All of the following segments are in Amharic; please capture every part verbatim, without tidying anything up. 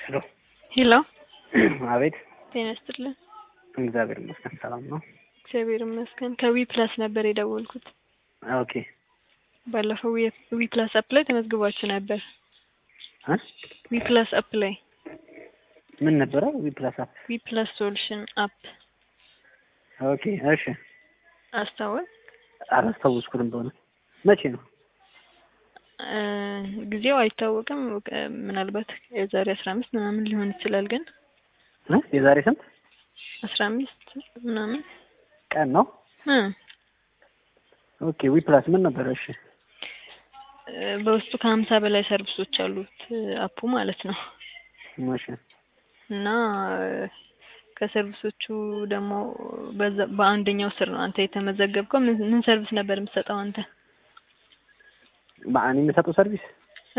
ሄሎ ሄሎ አቤት። ጤና ይስጥልኝ። እግዚአብሔር ይመስገን ሰላም ነው። እግዚአብሔር ይመስገን። ከዊ ፕላስ ነበር የደወልኩት። ኦኬ። ባለፈው ዊ ፕላስ አፕ ላይ ተመዝግባችሁ ነበር። አ ዊ ፕላስ አፕ ላይ ምን ነበረ? ዊ ፕላስ አፕ ዊ ፕላስ ሶሉሽን አፕ። ኦኬ እሺ። አስታወል አላስታውስኩም እንደሆነ መቼ ነው? እ ጊዜው አይታወቅም። ምናልባት የዛሬ አስራ አምስት ምናምን ሊሆን ይችላል። ግን እ የዛሬ ስንት? አስራ አምስት ምናምን ቀን ነው። እ ኦኬ ዊ ፕላስ ምን ነበር? እሺ በውስጡ ከሀምሳ በላይ ሰርቪሶች አሉት አፑ ማለት ነው። ማሽ እና ከሰርቪሶቹ ደግሞ በአንደኛው ስር ነው አንተ የተመዘገብከው። ምን ምን ሰርቪስ ነበር የምትሰጠው አንተ? ማን የሚሰጠው ሰርቪስ? እ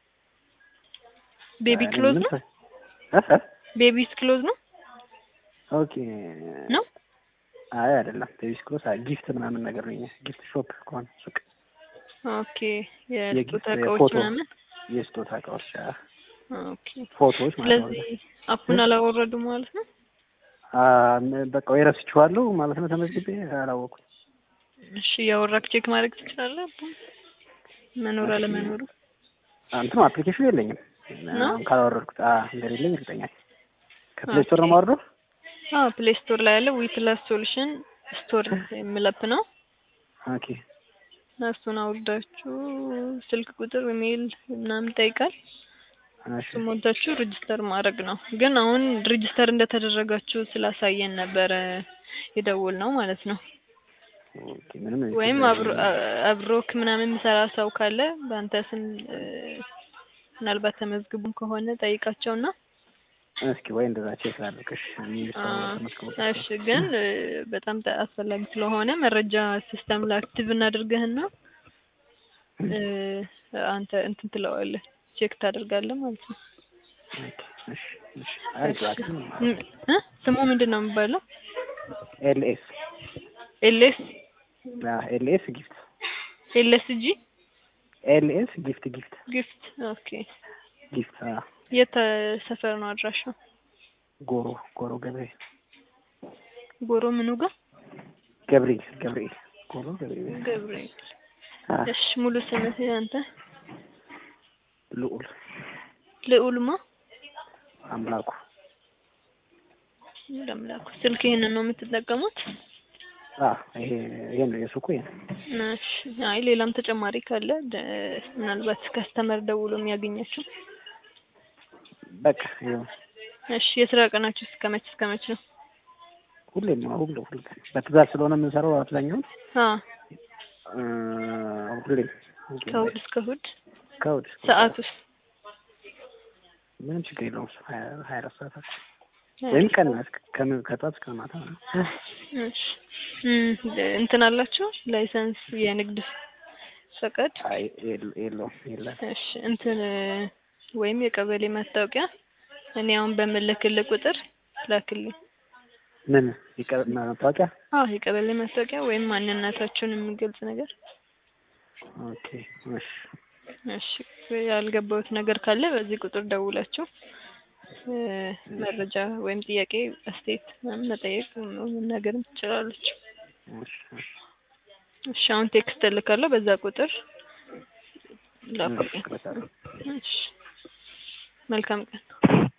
ቤቢ ክሎዝ ነው። አሃ ቤቢስ ክሎዝ ነው። ኦኬ ነው። አይ አይደለም። ቤቢስ ክሎዝ ጊፍት ምናምን ነገር ነው። ጊፍት ሾፕ ከሆነ ሱቅ። ኦኬ የስጦታ እቃዎች ምናምን የስጦታ እቃዎች። ኦኬ ፎቶዎች ማለት ነው። ስለዚህ አፑን አላወረዱም ማለት ነው። አ በቃ ወይረስችኋለሁ ማለት ነው። ተመዝግቤ አላወኩም። እሺ ያወራክ ቼክ ማድረግ ትችላለህ አፑን መኖር አለመኖሩ? አንተ አፕሊኬሽን የለኝም ነው ካላወረድኩት አ እንደሌለኝ እርግጠኛ ነኝ። ከፕሌይ ስቶር ነው የማወርደው? አዎ ፕሌይ ስቶር ላይ ያለ ዊ ፕላስ ሶሉሽን ስቶር የሚል አፕ ነው። ኦኬ እሱን አውርዳችሁ ስልክ ቁጥር ኢሜል ምናምን ጠይቃል። እሺ ሞልታችሁ ሬጂስተር ማድረግ ነው። ግን አሁን ሬጂስተር እንደተደረጋችሁ ስላሳየን ነበር የደወል ነው ማለት ነው። ኦኬ ምንም ወይም አብሮ አብሮክ ምናምን የሚሰራ ሰው ካለ በአንተ ስም ምናልባት ተመዝግቡም ከሆነ ጠይቃቸውና እስኪ ወይ እንደዛ ቼክ ላድርግሽ። እሺ ግን በጣም አስፈላጊ ስለሆነ መረጃ ሲስተም ላይ አክቲቭ እናድርገህና አንተ እንትን ትለዋለህ ቼክ ታደርጋለህ ማለት ነው። እሺ እሺ አይዟችሁ። እ ስሙ ምንድነው የሚባለው? ኤልኤስ ኤልኤስ ያ ኤልኤስ ጊፍት ኤልኤስ ጂ ኤልኤስ ጊፍት ጊፍት ጊፍት ኦኬ ጊፍት አ የት ሰፈር ነው አድራሻው? ጎሮ ጎሮ ገብርኤል ጎሮ ምኑ ጋር? ገብርኤል ገብርኤል ጎሮ ገብርኤል ገብርኤል። እሺ ሙሉ ስምህ አንተ? ልዑል ልዑልማ አምላኩ አምላኩ። ስልክ ይሄንን ነው የምትጠቀሙት? አ ይሄ ይሄ ነው የሱቁ ይሄ። እሺ አይ ሌላም ተጨማሪ ካለ ምናልባት ከስተመር ደውሎ የሚያገኛችሁ በቃ ይኸው። እሺ የስራ ቀናችሁ እስከመች እስከመች ነው? ሁሌም ነው ሁሉ ሁሉ በትእዛዝ ስለሆነ የምንሰራው አብዛኛውን አ ሁሌም ከእሑድ እስከ እሑድ ከእሑድ ሰዓቱስ? ምንም ችግር የለውም። ሀያ አራት ሰዓት ወይም ቀን ከጠዋት እስከ ማታ ነው። እሺ እንትን አላችሁ ላይሰንስ የንግድ ፈቃድ? አይ የለውም የለም። እሺ እንትን ወይም የቀበሌ መታወቂያ እኔ አሁን በምልክልህ ቁጥር ላክልኝ። ምን የቀበሌ መታወቂያ? አዎ የቀበሌ መታወቂያ ወይም ማንነታችሁን የሚገልጽ ነገር። ኦኬ እሺ እሺ ያልገባሁት ነገር ካለ በዚህ ቁጥር ደውላችሁ መረጃ ወይም ጥያቄ አስተያየት መጠየቅ መናገርም ትችላላችሁ። እሺ እሺ አሁን ቴክስት እልካለሁ በዛ ቁጥር ላኩልኝ። እሺ መልካም ቀን።